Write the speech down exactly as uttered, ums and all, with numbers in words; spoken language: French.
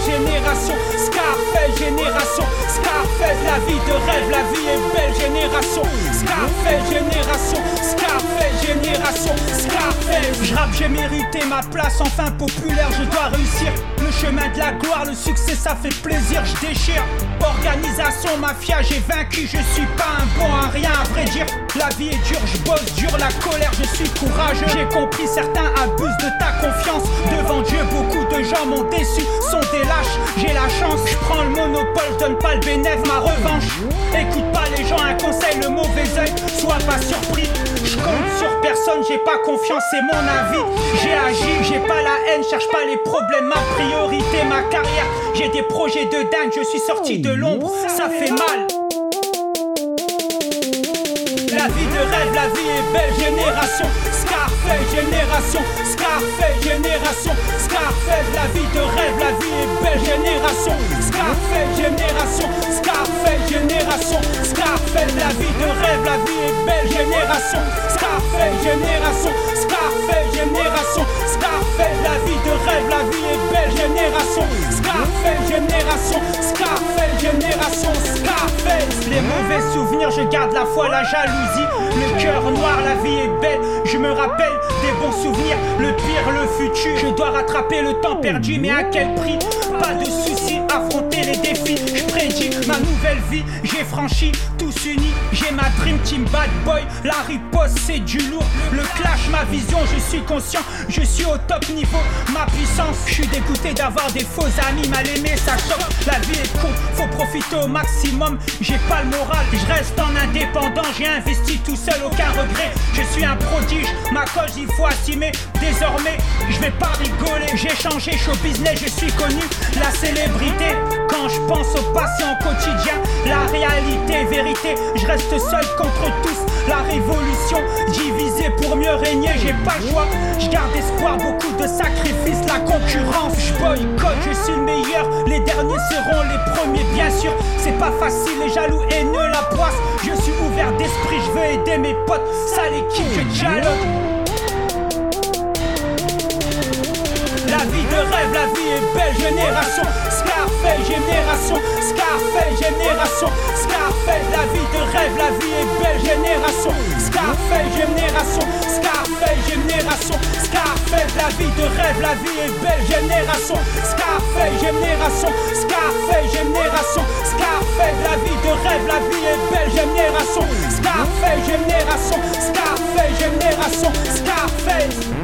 génération. Scarface génération. Scarface, la vie de rêve, la vie est belle génération. Scarface génération. Scarface génération. Scarface. Je rappe, j'ai mérité ma place, enfin populaire, je dois réussir. Le chemin de la gloire, le succès ça fait plaisir, je déchire. Organisation, mafia, j'ai vaincu, je suis pas un bon à rien à vrai dire. La vie est dure, je bosse dur, la colère, je suis courageux. J'ai compris, certains abusent de ta confiance. Devant Dieu, beaucoup de gens m'ont déçu, sont des lâches, j'ai la chance. Je prends le monopole, je donne pas le bénéfice, ma revanche. Écoute pas les gens, un conseil, le mauvais œil, sois pas surpris. Je compte sur personne, j'ai pas confiance, c'est mon avis. J'ai agi, j'ai pas la haine, cherche pas les problèmes, ma priorité, ma carrière. J'ai des projets de dingue, je suis sorti de l'ombre, ça fait mal. La vie de rêve, la vie est belle génération. Scarface génération. Scarface génération. Scarface, la vie de rêve, la vie est belle génération. Scarface génération. Scarface génération. Scarface, la vie de rêve, la vie est belle génération. Scarface génération. Scarface génération. Scarface, la vie de rêve, la vie est belle génération. Scarface génération. Scarface génération. Scarface. Les mauvais souvenirs, je garde la foi, la jalousie. Le cœur noir, la vie est belle. Je me rappelle des bons souvenirs. Le pire, le futur. Je dois rattraper le temps perdu, mais à quel prix? Pas de soucis, affronter les défis. Je prédis ma nouvelle vie. J'ai franchi, tous unis. J'ai ma dream team bad boy. La riposte, c'est du lourd. Le clash, ma vision, je suis conscient. Je suis au top niveau, ma puissance. Je suis dégoûté d'avoir des faux amis. Mal aimé, ça choque. La vie est courte, faut profiter au maximum. J'ai pas le moral, je reste en indépendant. J'ai investi tout seul, aucun regret. Je suis un prodige, ma cause il faut assumer. Désormais, je vais pas rigoler. J'ai changé, show business, je suis connu. La célébrité, quand je pense au passé en quotidien. La réalité, vérité, je reste seul contre tous. La révolution, divisée pour mieux régner. J'ai pas le choix, je garde espoir, beaucoup de sacrifices. La concurrence, je boycotte, je suis le meilleur. Les derniers seront les premiers, bien sûr. C'est pas facile, les jaloux haineux, la poisse. Je suis ouvert d'esprit, je veux aider mes potes. Ça l'équipe, je dialogue. La vie de rêve, la vie est belle génération. Scarface génération. Scarface génération. Scarface, la vie de rêve, la vie est belle génération. Scarface génération. Scarface génération. Scarface, la vie de rêve, la vie est belle génération. Scarface génération. Scarface génération. Scarface, la vie de rêve, la vie est belle génération. Scarface génération. Scarface génération. Scarface.